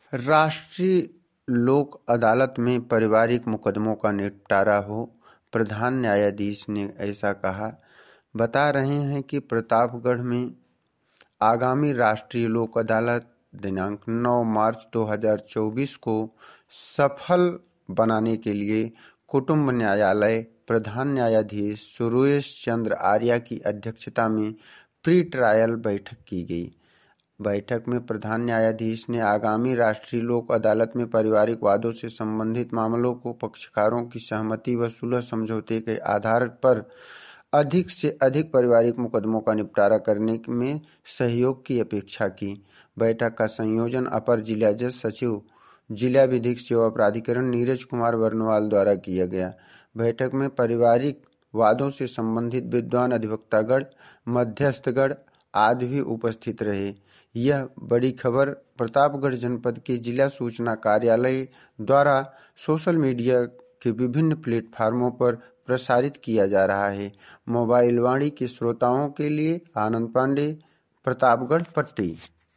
राष्ट्रीय लोक अदालत में पारिवारिक मुकदमों का निपटारा हो, प्रधान न्यायाधीश ने ऐसा कहा। बता रहे हैं कि प्रतापगढ़ में आगामी राष्ट्रीय लोक अदालत दिनांक 9 मार्च 2024 को सफल बनाने के लिए कुटुंब न्यायालय प्रधान न्यायाधीश सुरेश चंद्र आर्या की अध्यक्षता में प्री ट्रायल बैठक की गई। बैठक में प्रधान न्यायाधीश ने आगामी राष्ट्रीय लोक अदालत में पारिवारिक वादों से संबंधित मामलों को पक्षकारों की सहमति व सुलह समझौते के आधार पर अधिक से अधिक पारिवारिक मुकदमों का निपटारा करने में सहयोग की अपेक्षा की। बैठक का संयोजन अपर जिला जज सचिव जिला विधिक सेवा प्राधिकरण नीरज कुमार वर्णवाल द्वारा किया गया। बैठक में पारिवारिक वादों से संबंधित विद्वान अधिवक्तागण, मध्यस्थगण आदि भी उपस्थित रहे। यह बड़ी खबर प्रतापगढ़ जनपद के जिला सूचना कार्यालय द्वारा सोशल मीडिया के विभिन्न प्लेटफार्मों पर प्रसारित किया जा रहा है। मोबाइल वाणी के श्रोताओं के लिए आनंद पांडे, प्रतापगढ़ पट्टी।